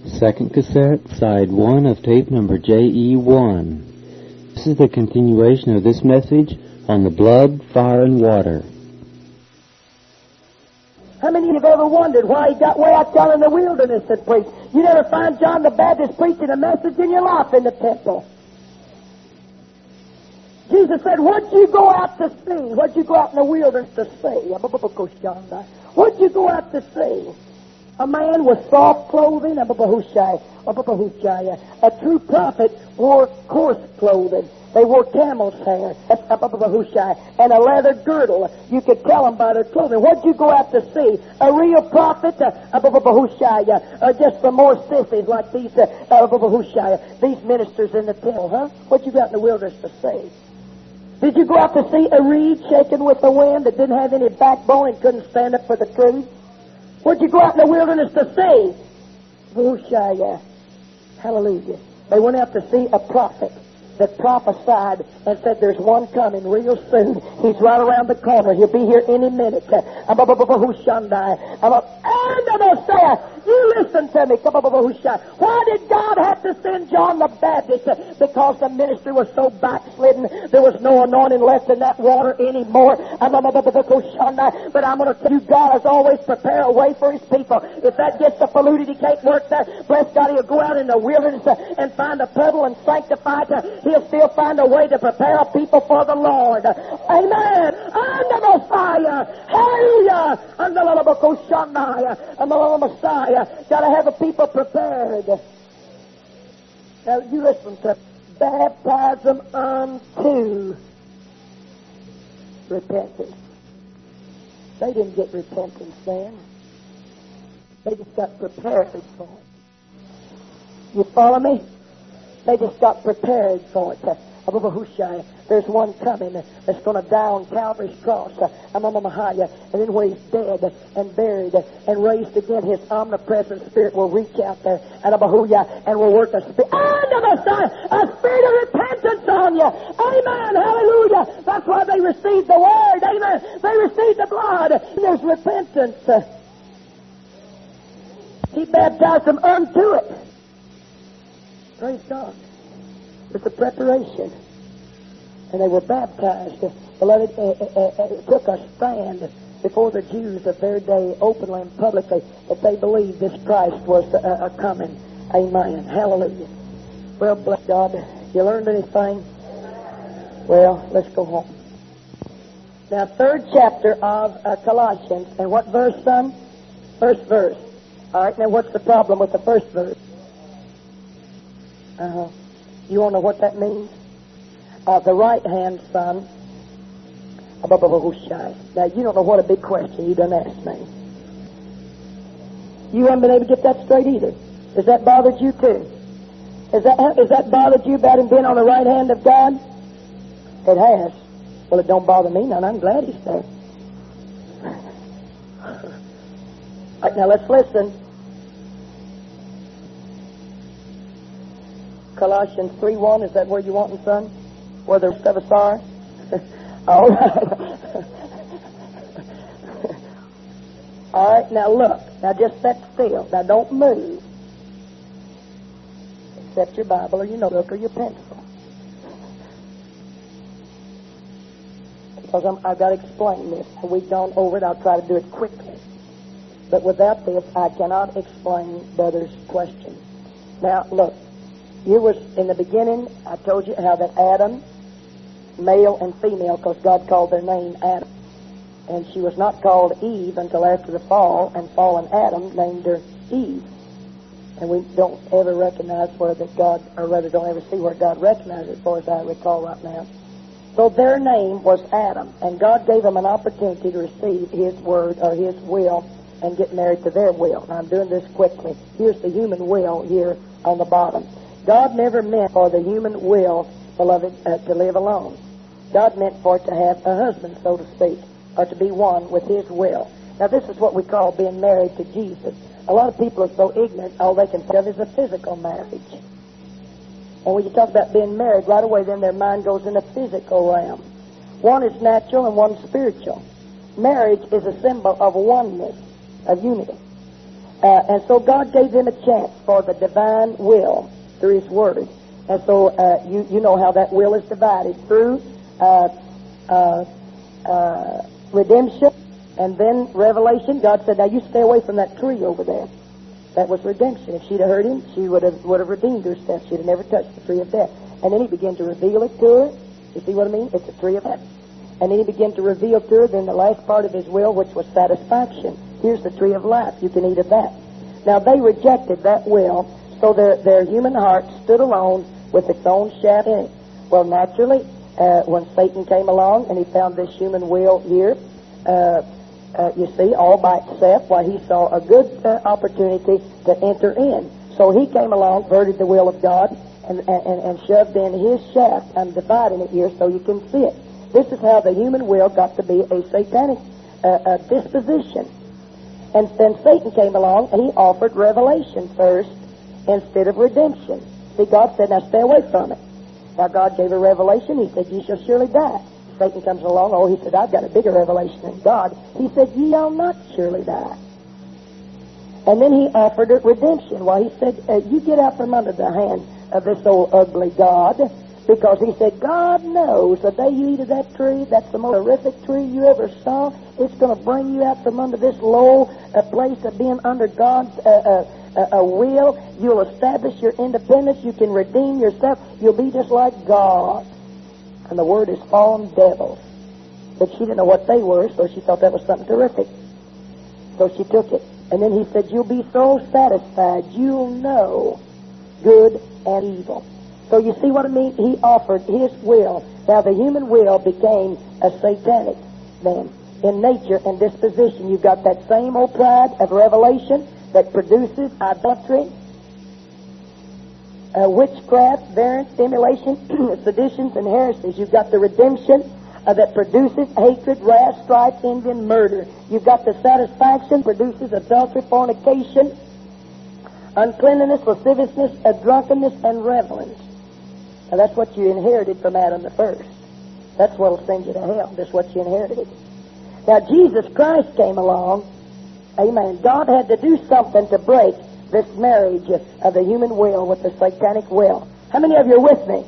Second cassette, side 1 of tape number JE1. This is the continuation of this message on the blood, fire, and water. How many of you have ever wondered why he got way out there in the wilderness and preached? You never find John the Baptist preaching a message in your life in the temple. Jesus said, what'd you go out to see? What'd you go out in the wilderness to see? What'd you go out to see? A man with soft clothing, a true prophet wore coarse clothing. They wore camel's hair, and a leather girdle. You could tell them by their clothing. What'd you go out to see? A real prophet, or just some more sissies like these ministers in the temple, huh? What'd you go out in the wilderness to see? Did you go out to see a reed shaken with the wind that didn't have any backbone and couldn't stand up for the truth? What'd you go out in the wilderness to see? Hallelujah. They went out to see a prophet that prophesied and said there's one coming real soon. He's right around the corner. He'll be here any minute. You listen to me. Why did God have to send John the Baptist? Because the ministry was so backslidden. There was no anointing left in that water anymore. But I'm going to tell you, God has always prepared a way for His people. If that gets so polluted He can't work there, bless God, He'll go out in the wilderness and find a puddle and sanctify it. He'll still find a way to prepare a people for the Lord. Amen. Under Messiah. Hallelujah. Under the Messiah. Got to have a people prepared. Now, you listen to baptize them unto repentance. They didn't get repentance then. They just got prepared for it. You follow me? They just got prepared for it. There's one coming that's going to die on Calvary's cross. And then when He's dead and buried and raised again, His omnipresent Spirit will reach out there and will work a spirit of repentance on you. Amen. Hallelujah. That's why they received the Word. Amen. They received the blood. There's repentance. He baptized them unto it. Praise God. It's a preparation. And they were baptized. Beloved, it took a stand before the Jews of their day, openly and publicly, that they believed this Christ was coming. Amen. Hallelujah. Well, bless God. You learned anything? Well, let's go home. Now, 3rd chapter of Colossians. And what verse, son? First verse. All right, now what's the problem with the first verse? You want to know what that means? The right hand, son. Now, you don't know what a big question you done asked me. You haven't been able to get that straight either. Has that bothered you too? Has that bothered you about Him being on the right hand of God? It has. Well, it don't bother me none. I'm glad He's there. All right, now let's listen. Colossians 3:1, is that where you want it, son? Where the rest of us are? All right. All right, now look. Now just sit still. Now don't move. Except your Bible or your notebook or your pencil. Because I've got to explain this. We've gone over it. I'll try to do it quickly. But without this, I cannot explain Brother's question. Now, look. Here was, in the beginning, I told you how that Adam, male and female, because God called their name Adam. And she was not called Eve until after the fall, and fallen Adam named her Eve. And we don't ever recognize where that God, or rather don't ever see where God recognized it, as far as I recall right now. So their name was Adam, and God gave them an opportunity to receive His word, or His will, and get married to their will. Now I'm doing this quickly. Here's the human will here on the bottom. God never meant for the human will, beloved, to live alone. God meant for it to have a husband, so to speak, or to be one with His will. Now, this is what we call being married to Jesus. A lot of people are so ignorant, all they can think of is a physical marriage. And when you talk about being married, right away then their mind goes in the physical realm. One is natural and one spiritual. Marriage is a symbol of oneness, of unity. And so God gave him a chance for the divine will through His Word. And so you know how that will is divided through redemption and then revelation. God said, now you stay away from that tree over there. That was redemption. If she'd have heard Him, she would have redeemed herself. She'd have never touched the tree of death. And then He began to reveal it to her. You see what I mean? It's a tree of death. And then He began to reveal to her then the last part of His will, which was satisfaction. Here's the tree of life. You can eat of that. Now they rejected that will, so their human heart stood alone with its own shaft in it. Well, naturally, when Satan came along and he found this human will here, you see, all by itself, why he saw a good opportunity to enter in. So he came along, perverted the will of God, and shoved in his shaft. I'm dividing it here so you can see it. This is how the human will got to be a satanic disposition. And then Satan came along and he offered revelation first instead of redemption. See, God said, now stay away from it. Now God gave a revelation. He said, ye shall surely die. Satan comes along. Oh, he said, I've got a bigger revelation than God. He said, ye shall not surely die. And then he offered it redemption. Well, he said, you get out from under the hand of this old ugly God. Because he said, God knows the day you eat of that tree, that's the most horrific tree you ever saw. It's going to bring you out from under this low place of being under God's will. You'll establish your independence. You can redeem yourself. You'll be just like God. And the word is fallen devils. But she didn't know what they were, so she thought that was something terrific. So she took it. And then he said, you'll be so satisfied, you'll know good and evil. So you see what I mean? He offered his will. Now the human will became a satanic then. In nature and disposition, you've got that same old pride of revelation that produces idolatry, witchcraft, variance, stimulation, seditions, and heresies. You've got the redemption that produces hatred, wrath, strife, envy, and murder. You've got the satisfaction produces adultery, fornication, uncleanness, lasciviousness, drunkenness, and revelings. Now that's what you inherited from Adam the first. That's what will send you to hell. That's what you inherited. Now Jesus Christ came along. Amen. God had to do something to break this marriage of the human will with the satanic will. How many of you are with me?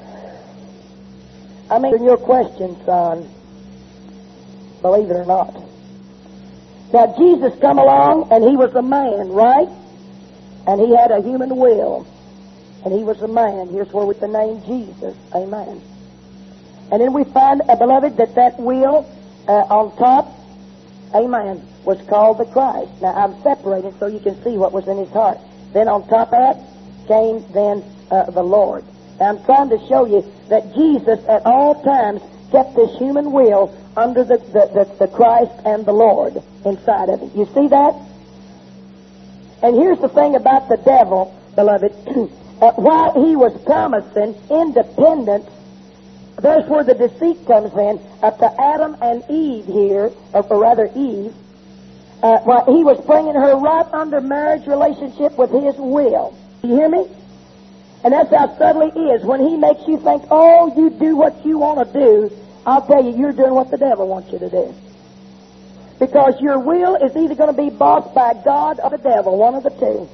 I'm answering your question, son. Believe it or not. Now Jesus come along and he was a man, right? And he had a human will. And he was a man. Here's where with the name Jesus. Amen. And then we find, beloved, that will on top, amen, was called the Christ. Now I'm separating so you can see what was in his heart. Then on top of that came then the Lord. Now I'm trying to show you that Jesus at all times kept this human will under the Christ and the Lord inside of it. You see that? And here's the thing about the devil, beloved. While he was promising independence, there's where the deceit comes in. To Adam and Eve here, or rather Eve, while he was bringing her right under marriage relationship with his will. You hear me? And that's how subtly he is. When he makes you think, oh, you do what you want to do, I'll tell you, you're doing what the devil wants you to do. Because your will is either going to be bossed by God or the devil, one of the two.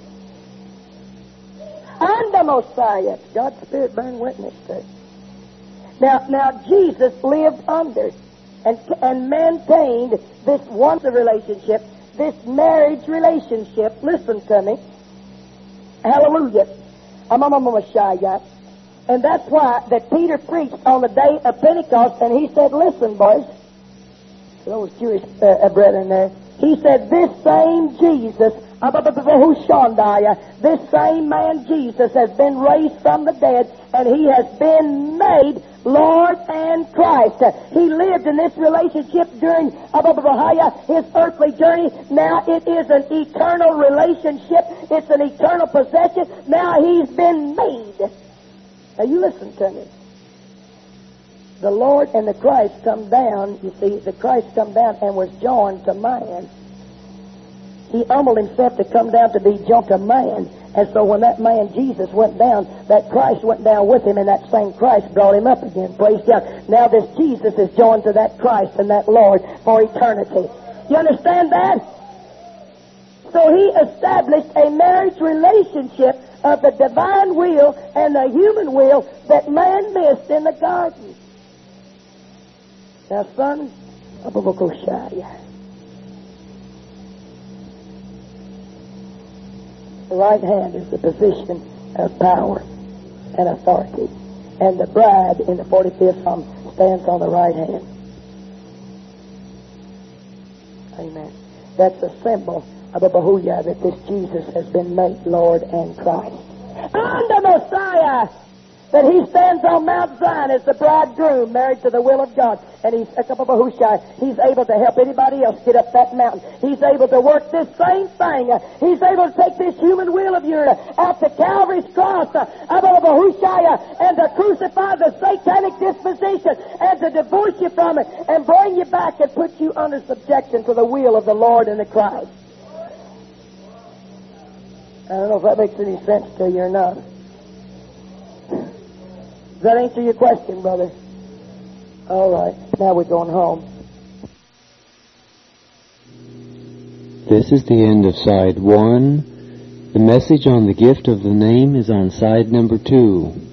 And the Messiah, God's Spirit bearing witness to. Now Jesus lived under and maintained this one relationship, this marriage relationship. Listen to me. Hallelujah. Messiah. And that's why that Peter preached on the day of Pentecost, and he said, listen, boys, those Jewish brethren there, he said, this same Jesus, this same man Jesus has been raised from the dead, and he has been made Lord and Christ. He lived in this relationship during his earthly journey. Now it is an eternal relationship. It's an eternal possession. Now he's been made. Now you listen to me. The Lord and the Christ come down. You see, the Christ come down and was joined to man. He humbled himself to come down to be joined to man. And so when that man Jesus went down, that Christ went down with him, and that same Christ brought him up again. Praise God. Now this Jesus is joined to that Christ and that Lord for eternity. You understand that? So he established a marriage relationship of the divine will and the human will that man missed in the garden. Now, son, the right hand is the position of power and authority. And the bride in the 45th Psalm stands on the right hand. Amen. That's a symbol of a Bahuya that this Jesus has been made Lord and Christ. And the Messiah, that he stands on Mount Zion as the bridegroom married to the will of God. And he's able to help anybody else get up that mountain. He's able to work this same thing. He's able to take this human will of yours out to Calvary's cross and to crucify the satanic disposition and to divorce you from it and bring you back and put you under subjection to the will of the Lord and the Christ. I don't know if that makes any sense to you or not. Does that answer your question, brother? All right. Now we're going home. This is the end of side 1. The message on the gift of the name is on side number 2.